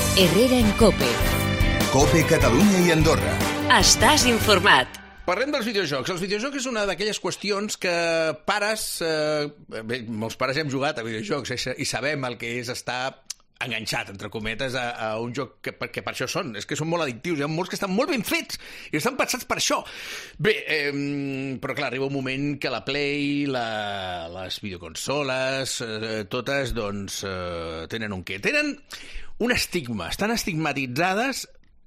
Herrera en COPE. COPE Catalunya i Andorra. Estàs informat. Parlem dels videojocs. Els videojocs és una d'aquelles qüestions que pares... molts pares hem jugat a videojocs i sabem el que és estar enganxat, entre cometes, a un joc que per això són. És que són molt addictius. Hi ha molts que estan molt ben fets i estan pensats per això. Bé, però clar, arriba un moment que la Play, les videoconsoles, totes, doncs, tenen un què? Tenen un estigma. Estan estigmatitzades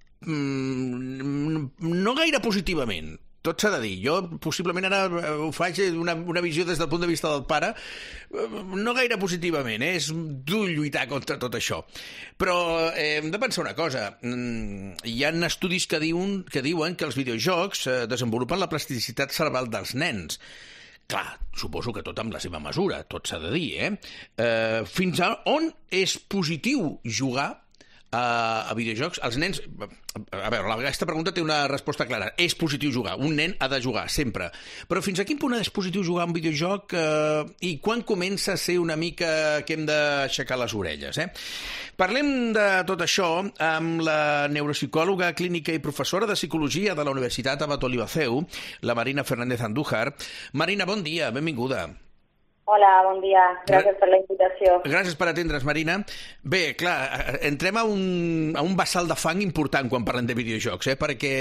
no gaire positivament. Tot s'ha de dir. Jo possiblement ara ho faig una visió des del punt de vista del pare, no gaire positivament, és dur lluitar contra tot això. Però hem de pensar una cosa. Hi ha estudis que diuen que els videojocs desenvolupen la plasticitat cerebral dels nens. Clar, suposo que tot amb la seva mesura, tot s'ha de dir, fins a on és positiu jugar a videojocs? Els nens... A veure, aquesta pregunta té una resposta clara. És positiu jugar. Un nen ha de jugar, sempre. Però fins a quin punt és positiu jugar a un videojoc i quan comença a ser una mica que hem d'aixecar les orelles? Parlem de tot això amb la neuropsicòloga clínica i professora de psicologia de la Universitat Abat Olivatheu, la Marina Fernández Andújar. Marina, bon dia, benvinguda. Hola, bon dia. Gràcies per la invitació. Gràcies per atendre's, Marina. Bé, clar, entrem a un bassal de fang important quan parlem de videojocs, perquè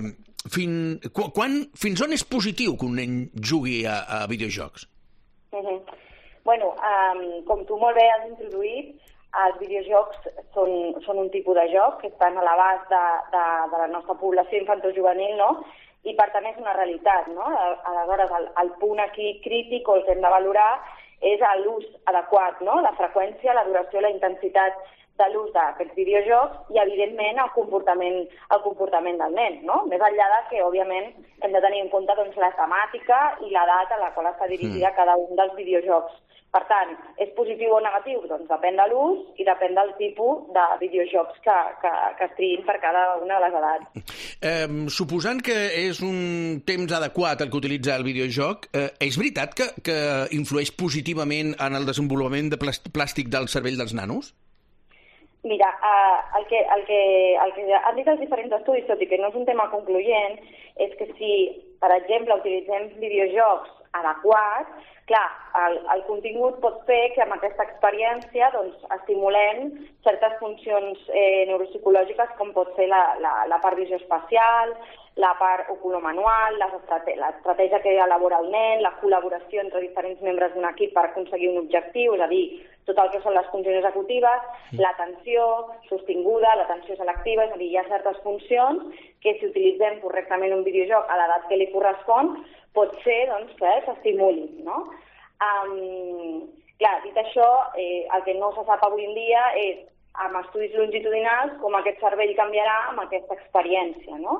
fins on és positiu que un nen jugui a videojocs? Bueno, com tu molt bé has introduït, els videojocs són un tipus de joc que estan a l'abast de la nostra població infantojuvenil, no? I per tant és una realitat, no? Aleshores, el punt aquí crític o el que hem de valorar és l'ús adequat, no? La freqüència, la duració, la intensitat de l'ús d'aquests videojocs i, evidentment, el comportament del nen, no? Més enllà de que, òbviament, hem de tenir en compte doncs, la temàtica i l'edat a la qual està dirigida cada un dels videojocs. Per tant, és positiu o negatiu? Doncs depèn de l'ús i depèn del tipus de videojocs que es triïn per cada una de les edats. Suposant que és un temps adequat el que utilitza el videojoc, és veritat que influeix positivament en el desenvolupament de plàstic del cervell dels nanos? Mira, el que han dit els diferents estudis, tot i que no és un tema concloent, és que si, per exemple, utilitzem videojocs adequats, clar, el contingut pot fer que amb aquesta experiència doncs, estimulem certes funcions neuropsicològiques com pot ser la part visoespacial, la part oculomanual, l'estratègia que elabora el nen, la col·laboració entre diferents membres d'un equip per aconseguir un objectiu, és a dir, tot el que són les funcions executives, l'atenció sostinguda, l'atenció selectiva, és a dir, hi ha certes funcions que si utilitzem correctament un videojoc a l'edat que li correspon, pot ser doncs, que s'estimuli, no? Clar, dit això, el que no se sap avui en dia és amb estudis longitudinals com aquest cervell canviarà amb aquesta experiència, no?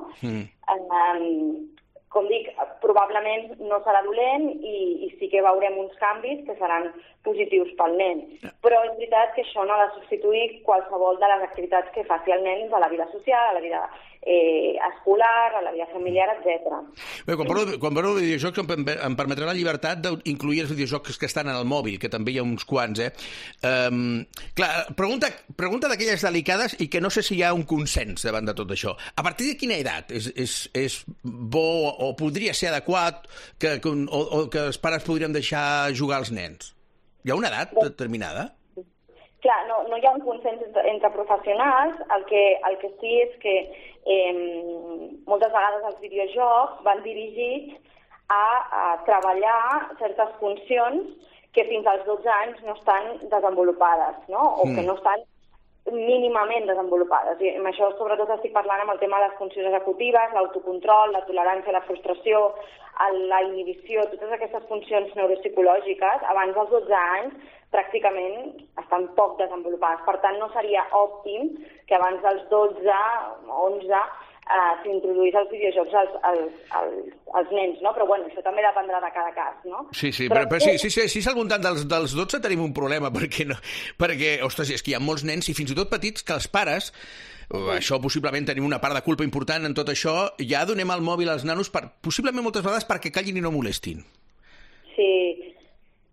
Com dic, probablement no serà dolent i sí que veurem uns canvis que seran positius pel nen. Però és veritat que això no ha de substituir qualsevol de les activitats que faci el nen a la vida social, a la vida escolar, a la vida familiar, etc. Bé, quan parlo de videojocs em permetrà la llibertat d'incluir els videojocs que estan en el mòbil, que també hi ha uns quants, Clar, pregunta d'aquelles delicades i que no sé si hi ha un consens davant de tot això. A partir de quina edat és bo o podria ser adequat o que els pares podrien deixar jugar als nens? Hi ha una edat determinada? Clar, no hi ha un consens entre professionals. El que sí és que moltes vegades els videojocs van dirigits a treballar certes funcions que fins als 12 anys no estan desenvolupades, no? O que no estan mínimament desenvolupades. I amb això sobretot estic parlant amb el tema de les funcions executives, l'autocontrol, la tolerància, la frustració, la inhibició, totes aquestes funcions neuropsicològiques, abans dels 12 anys pràcticament estan poc desenvolupades. Per tant, no seria òptim que abans dels 12 o 11 s'introduís els videojocs als nens, no? Però bueno, això també dependrà de cada cas, no? Sí, però si és al voltant dels 12 tenim un problema, perquè, ostres, és que hi ha molts nens i fins i tot petits que els pares, això possiblement tenim una part de culpa important en tot això, ja donem el mòbil als nanos possiblement moltes vegades perquè callin i no molestin. Sí,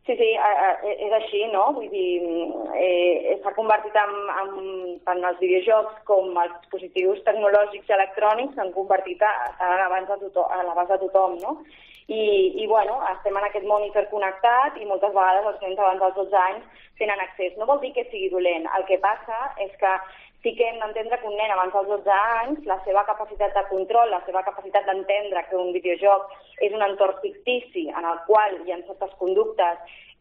Sí, és així, no? Vull dir, s'ha convertit en els videojocs com els dispositius tecnològics i electrònics s'han convertit a l'abast de tothom, no? I bueno, estem en aquest món hiperconnectat i moltes vegades els nens abans dels 12 anys tenen accés. No vol dir que sigui dolent. El que passa és que sí que hem d'entendre que un nen abans dels 12 anys, la seva capacitat de control, la seva capacitat d'entendre que un videojoc és un entorn fictici en el qual hi ha certes conductes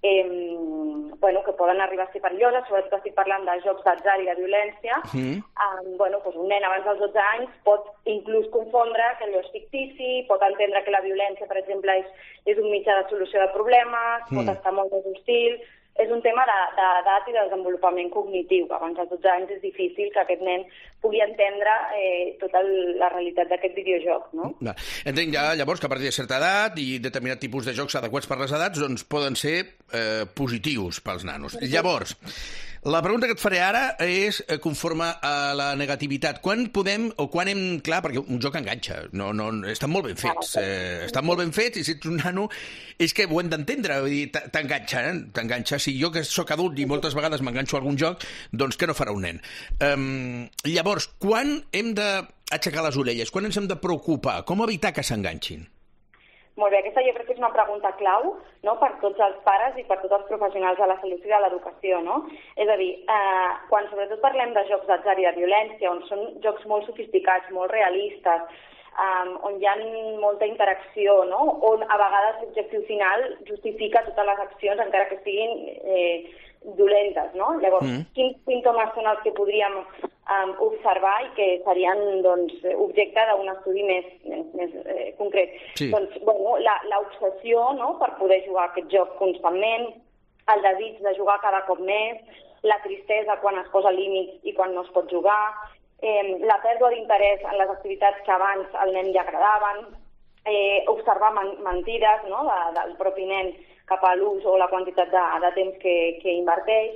que poden arribar a ser perilloses, sobretot estic parlant de jocs d'atzar i de violència, un nen abans dels 12 anys pot inclús confondre que allò és fictici, pot entendre que la violència, per exemple, és un mitjà de solució de problemes, pot estar molt més hostil. És un tema d'edat i de desenvolupament cognitiu. Abans dels 12 anys és difícil que aquest nen pugui entendre tota la realitat d'aquest videojoc, no? Entenc llavors que a partir de certa edat i determinat tipus de jocs adequats per les edats doncs poden ser positius pels nanos. Llavors, la pregunta que et faré ara és conforme a la negativitat. Quan hem... Clar, perquè un joc enganxa. Estan molt ben fets. Estan molt ben fets i si ets un nano és que ho hem d'entendre. Vull dir, t'enganxa. Si jo que sóc adult i moltes vegades m'enganxo a algun joc, doncs què no farà un nen? Llavors, quan hem d'aixecar les orelles? Quan ens hem de preocupar? Com evitar que s'enganxin? Molt bé, aquesta jo crec que és una pregunta clau, no?, per tots els pares i per tots els professionals de la salut i de l'educació, no? És a dir, quan sobretot parlem de jocs d'atzar i de violència, on són jocs molt sofisticats, molt realistes, on hi ha molta interacció, no?, on a vegades l'objectiu final justifica totes les accions, encara que siguin dolentes, no? Llavors, quins símptomes són els que podríem observar i que serien objecte d'un estudi més concret? Sí. Doncs, l'obsessió, no?, per poder jugar a aquest joc constantment, el desig de jugar cada cop més, la tristesa quan es posa límits i quan no es pot jugar, la pèrdua d'interès en les activitats que abans al nen li agradaven, observar mentides, no?, del propi nen cap a l'ús o la quantitat de temps que inverteix,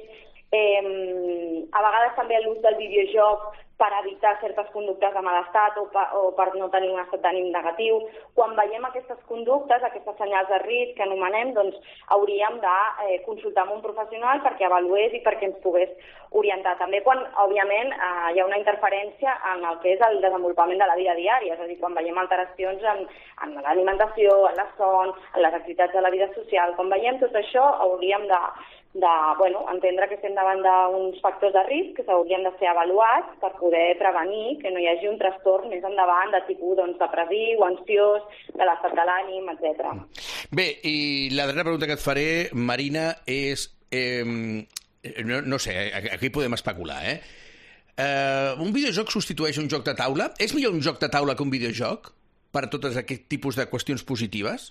a vegades també l'ús del videojoc per evitar certes conductes de mal estat o per no tenir un estat d'ànim negatiu. Quan veiem aquestes conductes, aquestes senyals de risc que anomenem, doncs hauríem de consultar amb un professional perquè avalués i perquè ens pogués orientar. També quan, òbviament, hi ha una interferència en el que és el desenvolupament de la vida diària, és a dir, quan veiem alteracions en l'alimentació, en la son, en les activitats de la vida social. Quan veiem tot això, hauríem entendre que estem davant d'uns factors de risc que s'haurien de ser avaluats per poder prevenir que no hi hagi un trastorn més endavant de tipus depressiu, ansiós, de l'estat de l'ànim, etc. Bé, i la darrera pregunta que et faré, Marina, és... no sé, aquí podem especular, un videojoc substitueix un joc de taula? És millor un joc de taula que un videojoc per a tots aquest tipus de qüestions positives?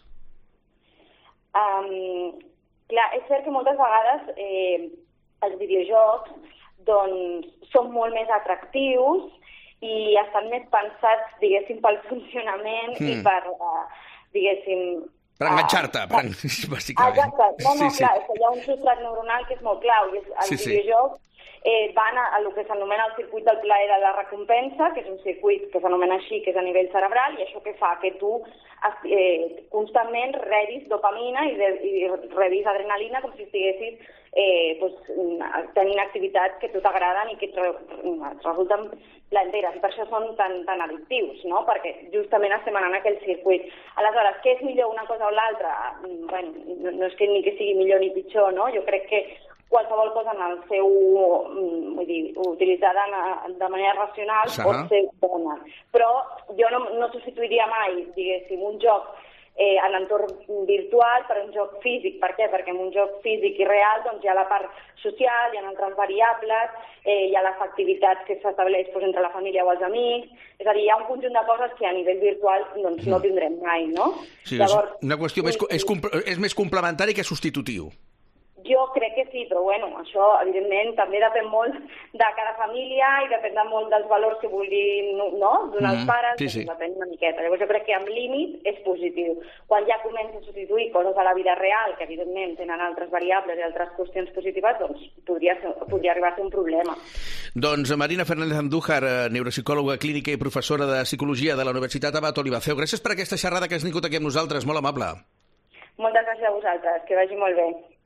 Clar, és cert que moltes vegades els videojocs són molt més atractius i estan més pensats, diguéssim, pel funcionament i per, diguéssim... Per enganxar-te, bàsicament. Exacte. Clar, és que hi ha un substrat neuronal que és molt clau i els videojocs van a el que s'anomena el circuit del plaer de la recompensa, que és un circuit que s'anomena així, que és a nivell cerebral, i això que fa que tu constantment rebis dopamina i rebis adrenalina com si estiguessis tenint activitats que a tu t'agraden i que et resulten plaenteres. I per això són tan addictius, no? Perquè justament estem anant aquell circuit. Aleshores, què és millor una cosa o l'altra? No és que ni que sigui millor ni pitjor, no? Jo crec que qualsevol cosa en el seu, utilitzada de manera racional pot ser bona. Però jo no substituiria mai, diguéssim, un joc en entorn virtual per un joc físic. Per què? Perquè en un joc físic i real hi ha la part social, hi ha altres variables, hi ha les activitats que s'estableix entre la família o els amics, és a dir, hi ha un conjunt de coses que a nivell virtual no tindrem mai, no? Sí, llavors, una qüestió és més complementari que substitutiu. Jo crec que sí, però això evidentment també depèn molt de cada família i depèn molt dels valors que vulguin donar els pares, depèn una miqueta. Llavors jo crec que amb límit és positiu. Quan ja comença a substituir coses a la vida real, que evidentment tenen altres variables i altres qüestions positives, doncs podria arribar a ser un problema. Doncs Marina Fernández Andújar, neuropsicòloga clínica i professora de Psicologia de la Universitat Abat Olivaceu. Gràcies per aquesta xerrada que has vingut aquí amb nosaltres, molt amable. Moltes gràcies a vosaltres, que vagi molt bé.